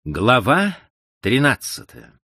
Глава 13.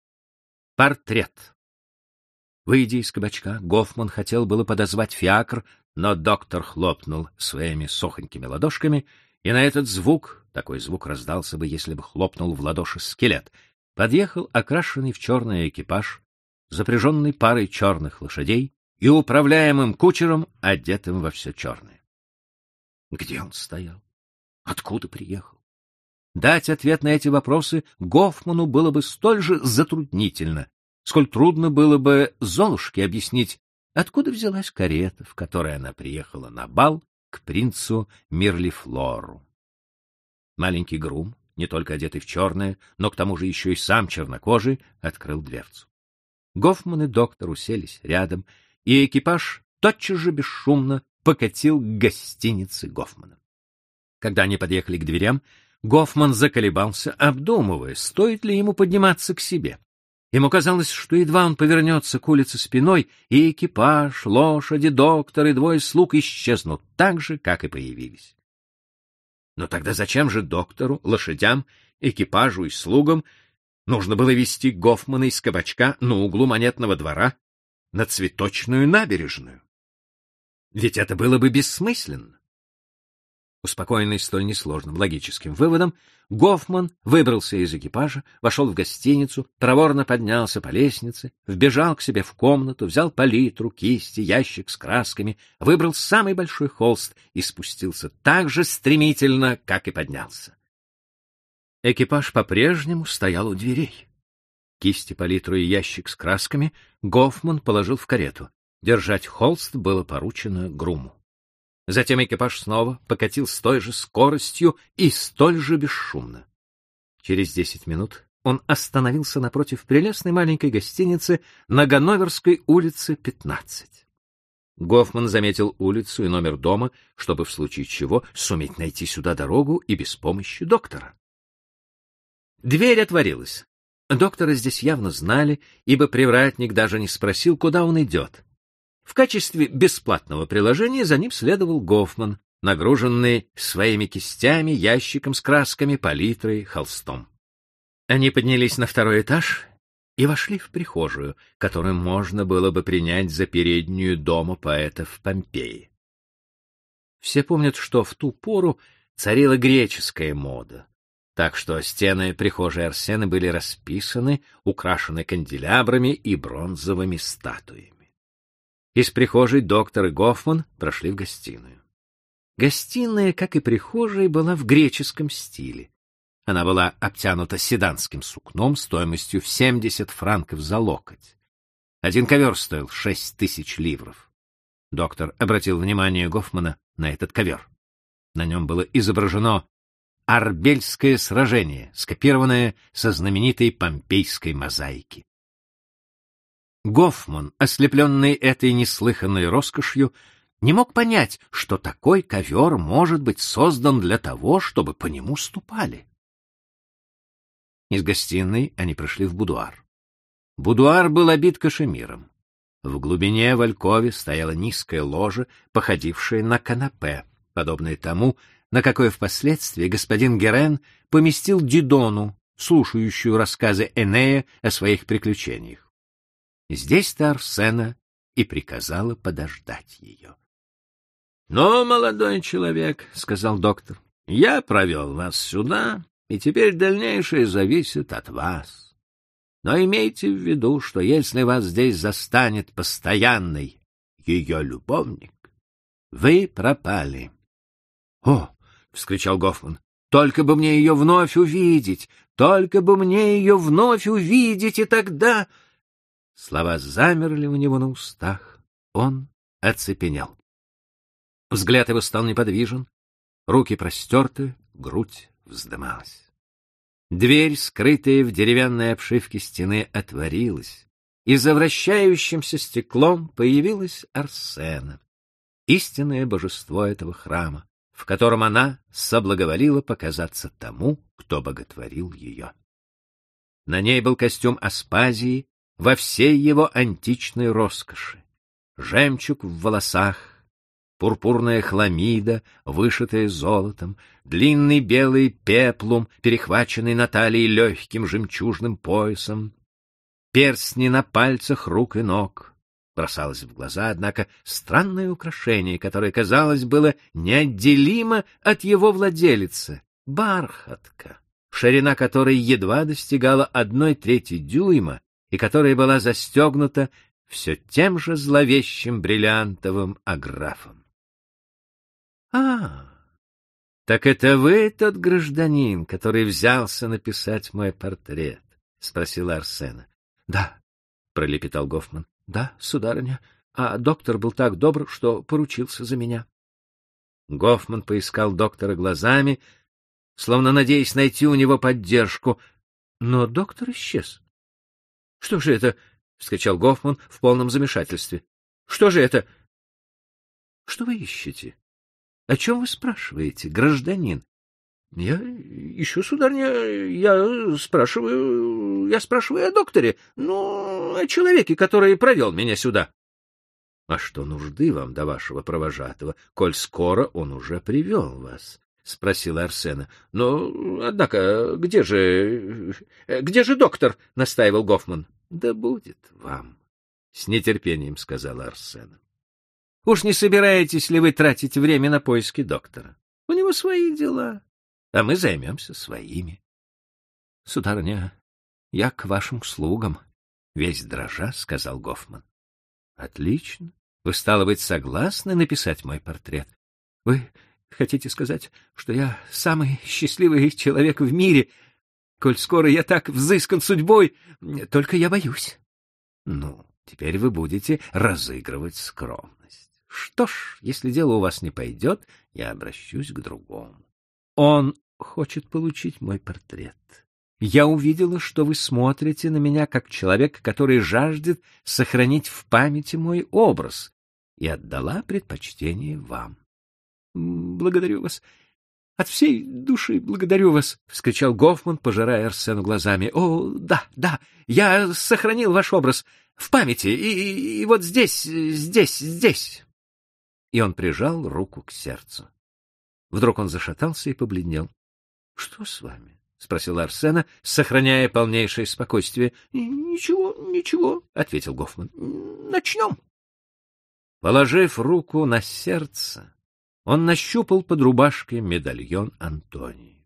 Портрет. Выйдя из кабачка, Гофман хотел было подозвать фиакр, но доктор хлопнул своими сохонькими ладошками, и на этот звук, такой звук раздался бы, если бы хлопнул в ладоши скелет, подъехал окрашенный в черный экипаж, запряженный парой черных лошадей и управляемым кучером, одетым во все черное. Где он стоял? Откуда приехал? Дать ответ на эти вопросы Гофману было бы столь же затруднительно, сколь трудно было бы Золушке объяснить, откуда взялась карета, в которой она приехала на бал к принцу Мирлифлору. Маленький грум, не только одетый в черное, но к тому же еще и сам чернокожий, открыл дверцу. Гофман и доктор уселись рядом, и экипаж тотчас же бесшумно покатил к гостинице Гофмана. Когда они подъехали к дверям, Гофман заколебался, обдумывая, стоит ли ему подниматься к себе. Ему казалось, что едва он повернется к улице спиной, и экипаж, лошади, доктор и двое слуг исчезнут так же, как и появились. Но тогда зачем же доктору, лошадям, экипажу и слугам нужно было везти Гофмана из кабачка на углу Монетного двора на Цветочную набережную? Ведь это было бы бессмысленно. Успокоенный столь несложным логическим выводом, Гофман выбрался из экипажа, вошел в гостиницу, проворно поднялся по лестнице, вбежал к себе в комнату, взял палитру, кисти, ящик с красками, выбрал самый большой холст и спустился так же стремительно, как и поднялся. Экипаж по-прежнему стоял у дверей. Кисти, палитру и ящик с красками Гофман положил в карету. Держать холст было поручено груму. Затем экипаж снова покатил с той же скоростью и столь же бесшумно. Через 10 минут он остановился напротив прелестной маленькой гостиницы на Ганноверской улице 15. Гофман заметил улицу и номер дома, чтобы в случае чего суметь найти сюда дорогу и без помощи доктора. Дверь отворилась. Доктора здесь явно знали, ибо привратник даже не спросил, куда он идет. В качестве бесплатного приложения за ним следовал Гофман, нагруженный своими кистями, ящиком с красками, палитрой, холстом. Они поднялись на второй этаж и вошли в прихожую, которую можно было бы принять за переднюю дома поэта в Помпеи. Все помнят, что в ту пору царила греческая мода, так что стены прихожей Арсена были расписаны, украшены канделябрами и бронзовыми статуями. Из прихожей доктор и Гофман прошли в гостиную. Гостиная, как и прихожая, была в греческом стиле. Она была обтянута седанским сукном стоимостью в 70 франков за локоть. Один ковер стоил 6000 ливров. Доктор обратил внимание Гофмана на этот ковер. На нем было изображено Арбельское сражение, скопированное со знаменитой помпейской мозаики. Гофман, ослепленный этой неслыханной роскошью, не мог понять, что такой ковер может быть создан для того, чтобы по нему ступали. Из гостиной они прошли в будуар. Будуар был обит кашемиром. В глубине в алькове стояла низкая ложа, походившая на канапе, подобное тому, на какое впоследствии господин Герен поместил Дидону, слушающую рассказы Энея о своих приключениях. Здесь-то Арсена и приказала подождать ее. — Ну, молодой человек, — сказал доктор, — я провел вас сюда, и теперь дальнейшее зависит от вас. Но имейте в виду, что если вас здесь застанет постоянный ее любовник, вы пропали. — О! — вскричал Гофман. — Только бы мне ее вновь увидеть! Только бы мне ее вновь увидеть, и тогда... Слова замерли у него на устах. Он оцепенел. Взгляд его стал неподвижен, руки простерты, грудь вздымалась. Дверь, скрытая в деревянной обшивке стены, отворилась, и за вращающимся стеклом появилась Арсена, истинное божество этого храма, в котором она соблаговолила показаться тому, кто боготворил ее. На ней был костюм Аспазии во всей его античной роскоши, жемчуг в волосах, пурпурная хламида, вышитая золотом, длинный белый пеплум, перехваченный на талии легким жемчужным поясом, перстни на пальцах рук и ног. Бросалось в глаза, однако, странное украшение, которое, казалось, было неотделимо от его владелицы — бархатка, ширина которой едва достигала 1/3 дюйма и которая была застегнута все тем же зловещим бриллиантовым аграфом. — Так это вы тот гражданин, который взялся написать мой портрет? — спросила Арсена. — Да, — пролепетал Гофман. — Да, сударыня, а доктор был так добр, что поручился за меня. Гофман поискал доктора глазами, словно надеясь найти у него поддержку, но доктор исчез. — Что же это? — вскричал Гофман в полном замешательстве. — Что же это? — Что вы ищете? О чем вы спрашиваете, гражданин? — Я ищу, сударыня, я спрашиваю о докторе, о человеке, который провел меня сюда. — А что нужды вам до вашего провожатого, коль скоро он уже привел вас? — спросила Арсена. — Но, однако, где же доктор? — настаивал Гофман. — Да будет вам, — с нетерпением сказала Арсена. — Уж не собираетесь ли вы тратить время на поиски доктора? У него свои дела, а мы займемся своими. — Сударыня, я к вашим услугам, — весь дрожа сказал Гофман. — Отлично. Вы, стало быть, согласны написать мой портрет? Вы хотите сказать, что я самый счастливый человек в мире, коль скоро я так взыскан судьбой, только я боюсь. Ну, теперь вы будете разыгрывать скромность. Что ж, если дело у вас не пойдет, я обращусь к другому. Он хочет получить мой портрет. Я увидела, что вы смотрите на меня как человек, который жаждет сохранить в памяти мой образ, и отдала предпочтение вам. — Благодарю вас. От всей души благодарю вас, — вскричал Гофман, пожирая Арсену глазами. — О, да, я сохранил ваш образ в памяти, и вот здесь. И он прижал руку к сердцу. Вдруг он зашатался и побледнел. — Что с вами? — спросила Арсена, сохраняя полнейшее спокойствие. — Ничего, — ответил Гофман. — Начнем. Положив руку на сердце, он нащупал под рубашкой медальон Антонии.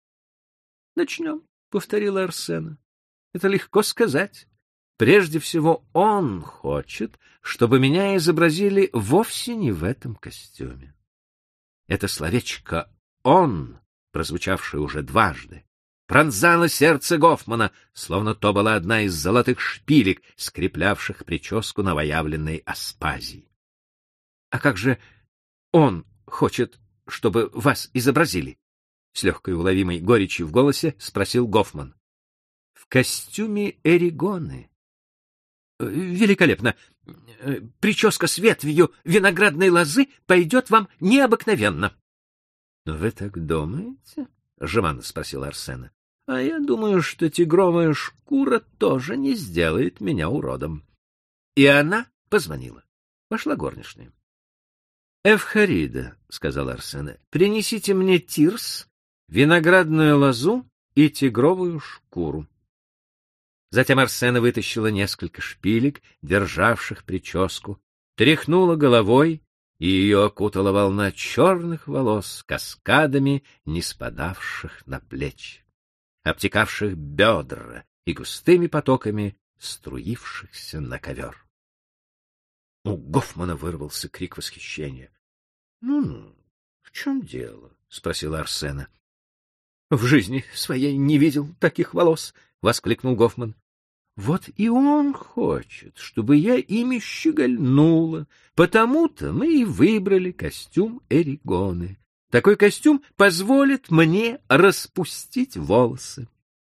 — Начнем, — повторила Арсена. — Это легко сказать. Прежде всего, он хочет, чтобы меня изобразили вовсе не в этом костюме. Это словечко «он», прозвучавшее уже дважды, пронзало сердце Гофмана, словно то была одна из золотых шпилек, скреплявших прическу новоявленной Аспазии. — А как же он хочет, чтобы вас изобразили? — с легкой уловимой горечью в голосе спросил Гофман. — В костюме Эригоны. — Великолепно. Прическа с ветвью виноградной лозы пойдет вам необыкновенно. — Вы так думаете? — жеманно спросила Арсена. — А я думаю, что тигровая шкура тоже не сделает меня уродом. И она позвонила. Вошла горничная. — Эвхарида, — сказала Арсена, — принесите мне тирс, виноградную лозу и тигровую шкуру. Затем Арсена вытащила несколько шпилек, державших прическу, тряхнула головой, и ее окутала волна черных волос, каскадами не спадавших на плечи, обтекавших бедра и густыми потоками струившихся на ковер. У Гофмана вырвался крик восхищения. — Ну, в чем дело? — спросила Арсена. — В жизни своей не видел таких волос! — воскликнул Гофман. — Вот и он хочет, чтобы я ими щегольнула, потому-то мы и выбрали костюм Эригоны. Такой костюм позволит мне распустить волосы.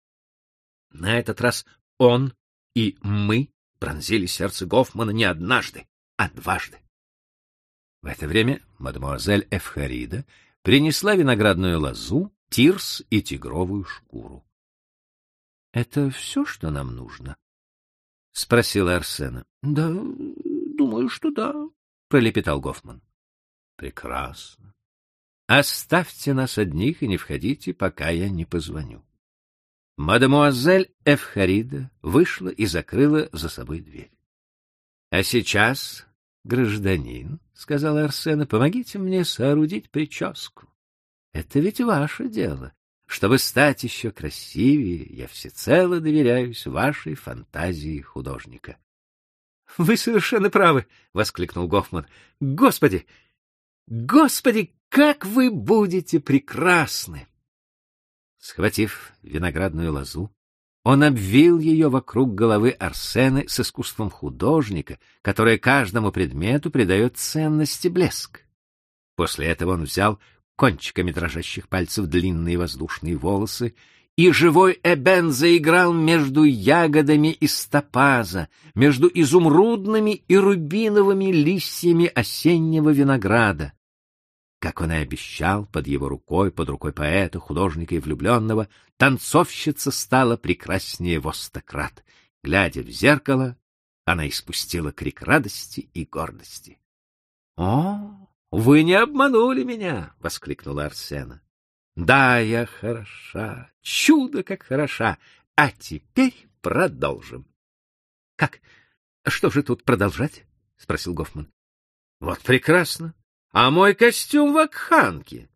На этот раз он и мы пронзили сердце Гофмана не однажды, а дважды. В это время мадемуазель Эвхарида принесла виноградную лозу, тирс и тигровую шкуру. — Это все, что нам нужно? — спросила Арсена. — Да, думаю, что да, — пролепетал Гофман. Прекрасно. Оставьте нас одних и не входите, пока я не позвоню. Мадемуазель Эвхарида вышла и закрыла за собой дверь. — А сейчас, гражданин, — сказала Арсена, — помогите мне соорудить прическу. Это ведь ваше дело. Чтобы стать еще красивее, я всецело доверяюсь вашей фантазии художника. — Вы совершенно правы, — воскликнул Гофман. — Господи! Господи, как вы будете прекрасны! Схватив виноградную лозу, он обвил ее вокруг головы Арсены с искусством художника, которое каждому предмету придает ценность и блеск. После этого он взял кончиками дрожащих пальцев длинные воздушные волосы, и живой эбен заиграл между ягодами из топаза, между изумрудными и рубиновыми листьями осеннего винограда. Как он и обещал, под его рукой, под рукой поэта, художника и влюбленного, танцовщица стала прекраснее во 100 крат. Глядя в зеркало, она испустила крик радости и гордости. — О, вы не обманули меня! — воскликнула Арсена. — Да, я хороша, чудо как хороша. А теперь продолжим. — Как? Что же тут продолжать? — спросил Гофман. — Вот прекрасно. А мой костюм вакханки.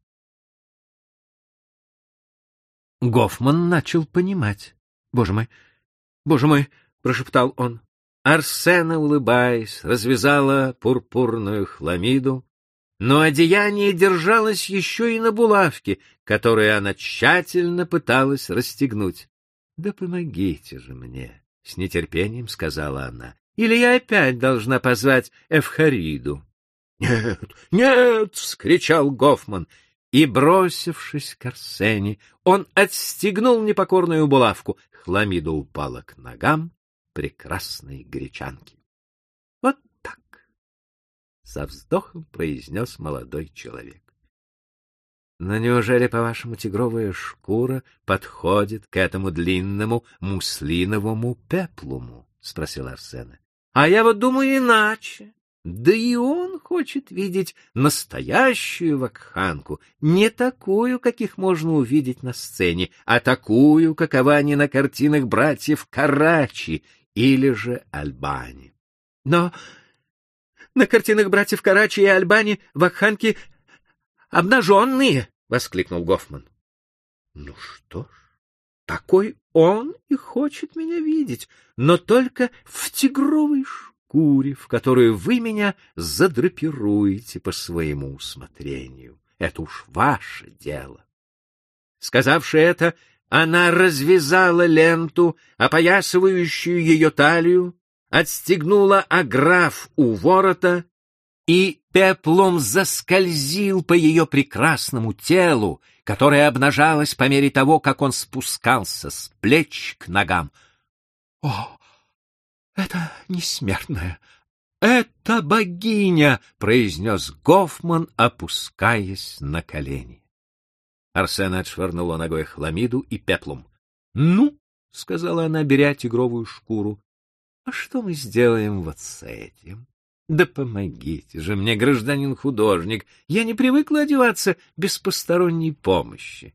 Гофман начал понимать. Боже мой, прошептал он. Арсена, улыбаясь, развязала пурпурную хламиду, но одеяние держалось еще и на булавке, которую она тщательно пыталась расстегнуть. — Да помогите же мне, — с нетерпением сказала она, — или я опять должна позвать Эвхариду. «Нет, нет!» — вскричал Гофман, и, бросившись к Арсене, он отстегнул непокорную булавку. Хламида упала к ногам прекрасной гречанки. — Вот так! — со вздохом произнес молодой человек. — Но неужели, по-вашему, тигровая шкура подходит к этому длинному муслиновому пеплуму? — спросил Арсена. — А я вот думаю иначе. Да и он хочет видеть настоящую вакханку, не такую, каких можно увидеть на сцене, а такую, какова они на картинах братьев Карачи или же Альбани. Но на картинах братьев Карачи и Альбани вакханки обнаженные, — воскликнул Гофман. — Ну что ж, такой он и хочет меня видеть, но только в тигровой шкуре, в которую вы меня задрапируете по своему усмотрению. Это уж ваше дело. Сказавши это, она развязала ленту, опоясывающую ее талию, отстегнула аграф у ворота, и пеплом заскользил по ее прекрасному телу, которое обнажалось по мере того, как он спускался с плеч к ногам. — О! Это несмертная, это богиня, — произнес Гофман, опускаясь на колени. Арсена отшвырнула ногой хламиду и пеплум. — Ну, — сказала она, беря тигровую шкуру, — а что мы сделаем вот с этим? Да помогите же мне, гражданин-художник, я не привыкла одеваться без посторонней помощи.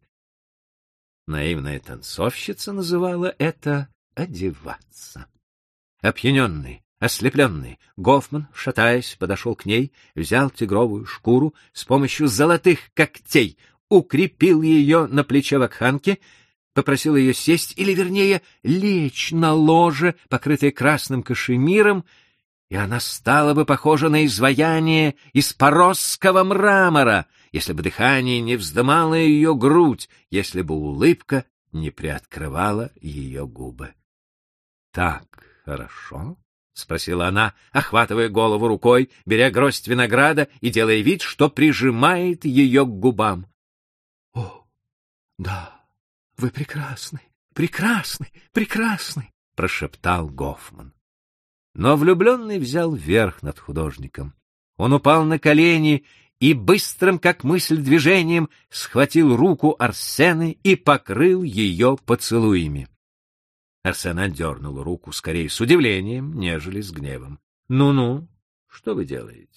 Наивная танцовщица называла это одеваться. Опьяненный, ослепленный, Гофман, шатаясь, подошел к ней, взял тигровую шкуру, с помощью золотых когтей укрепил ее на плече вакханки, попросил ее сесть, или, вернее, лечь на ложе, покрытое красным кашемиром, и она стала бы похожа на изваяние из поросского мрамора, если бы дыхание не вздымало ее грудь, если бы улыбка не приоткрывала ее губы. — Так хорошо? — спросила она, охватывая голову рукой, беря гроздь винограда и делая вид, что прижимает ее к губам. — О, да, вы прекрасны, прекрасны, прекрасны! — прошептал Гофман. Но влюбленный взял верх над художником. Он упал на колени и быстрым, как мысль, движением схватил руку Арсены и покрыл ее поцелуями. Арсена отдернула руку скорее с удивлением, нежели с гневом. — Ну-ну, что вы делаете?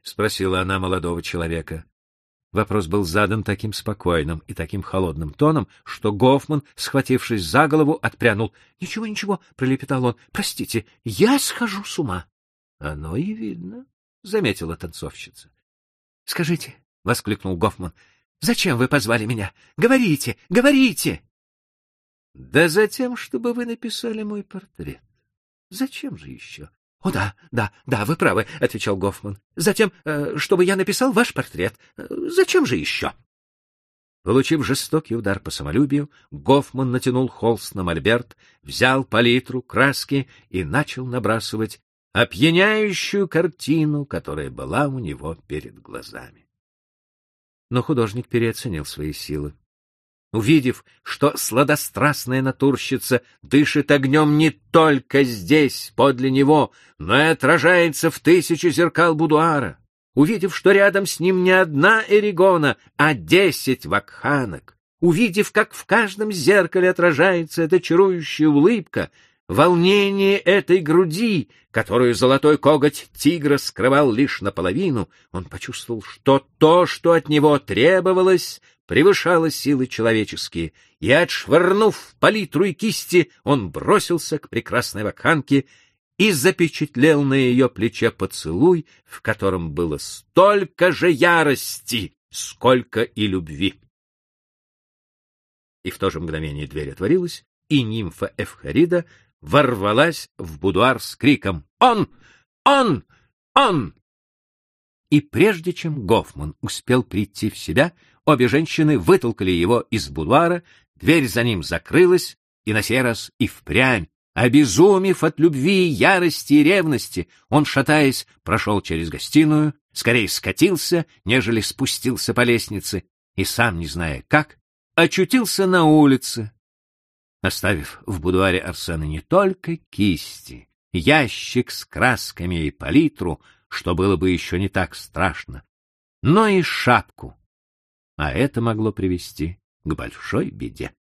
спросила она молодого человека. Вопрос был задан таким спокойным и таким холодным тоном, что Гофман, схватившись за голову, отпрянул. «Ничего, ничего», — пролепетал он, — «простите, я схожу с ума». «Оно и видно», — заметила танцовщица. «Скажите», — воскликнул Гофман, — «зачем вы позвали меня? Говорите, говорите!» «Да затем, чтобы вы написали мой портрет. Зачем же еще?» «О, да, вы правы», — отвечал Гофман. «Затем, чтобы я написал ваш портрет. Зачем же еще?» Получив жестокий удар по самолюбию, Гофман натянул холст на мольберт, взял палитру, краски и начал набрасывать опьяняющую картину, которая была у него перед глазами. Но художник переоценил свои силы. Увидев, что сладострастная натурщица дышит огнем не только здесь, подле него, но и отражается в 1000 зеркал будуара, увидев, что рядом с ним не одна Эригона, а 10 вакханок, увидев, как в каждом зеркале отражается эта чарующая улыбка, волнение этой груди, которую золотой коготь тигра скрывал лишь наполовину, он почувствовал, что то, что от него требовалось, превышало силы человеческие, и, отшвырнув палитру и кисти, он бросился к прекрасной вакханке и запечатлел на ее плече поцелуй, в котором было столько же ярости, сколько и любви. И в то же мгновение дверь отворилась, и нимфа Эвхарида ворвалась в будуар с криком «Он! Он! Он!». И прежде чем Гофман успел прийти в себя, обе женщины вытолкали его из будуара, дверь за ним закрылась, и на сей раз и впрямь, обезумев от любви, ярости и ревности, он, шатаясь, прошел через гостиную, скорее скатился, нежели спустился по лестнице, и, сам не зная как, очутился на улице, оставив в будуаре Арсена не только кисти, ящик с красками и палитру, что было бы еще не так страшно, но и шапку, а это могло привести к большой беде.